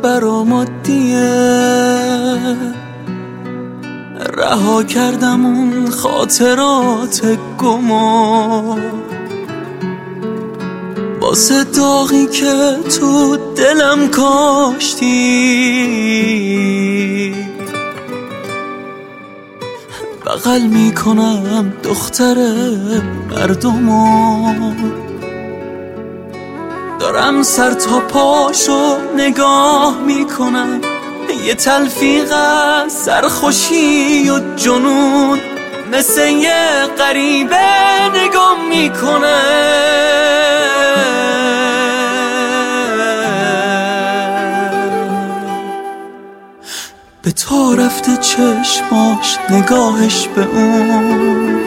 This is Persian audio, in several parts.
برام عادیه، رها کردم اون خاطرات گمو واسه داغی که تو دلم کاشتی. بغل میکنم دختر مردمو، دارم سر تا پاشو نگاه میکنم، یه تلفیق از سرخوشی و جنون مثل یه غریبه نگاه میکنه. به تا رفته چشماش نگاهش به اون،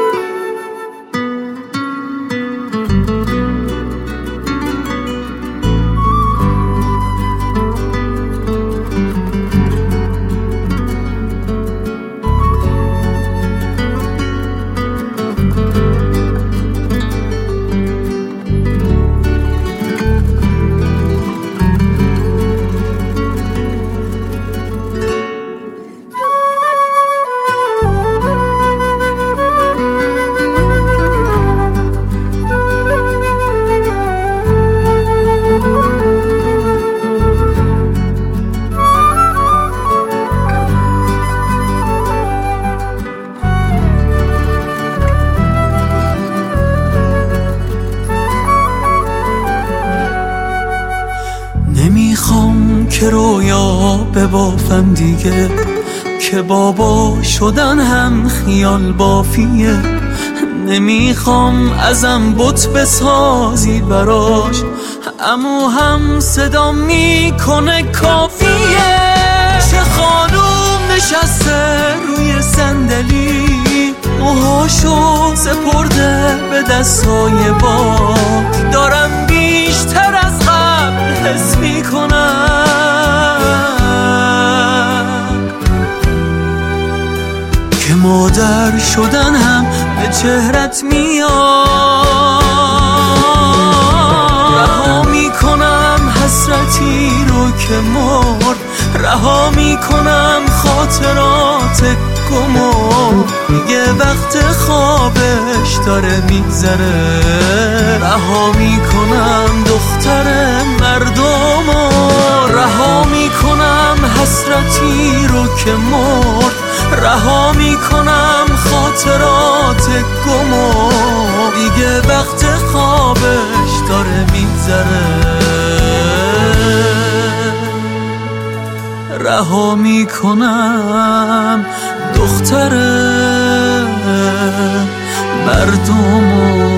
نمیخوام که رویا ببافم دیگه، که بابا شدن هم خیال بافیه. نمیخوام ازم بت بسازی براش، امو هم صدا میکنه کافیه. چه خانوم نشسته روی صندلی، موهاشو سپرده به دستای باد، دارم بیشتر از قبل حس میکنم که مادر شدن هم به چهرت میاد. رها میکنم حسرتی رو که مرد، رها میکنم خاطرات گمو، دیگه وقت خوابش داره میگذره. رها میکنم دختر مردمو، رها میکنم حسرتی رو که مرد، رها میکنم خاطرات گمو، دیگه وقت خوابش داره میگذره. رها میکنم دختر مردمو.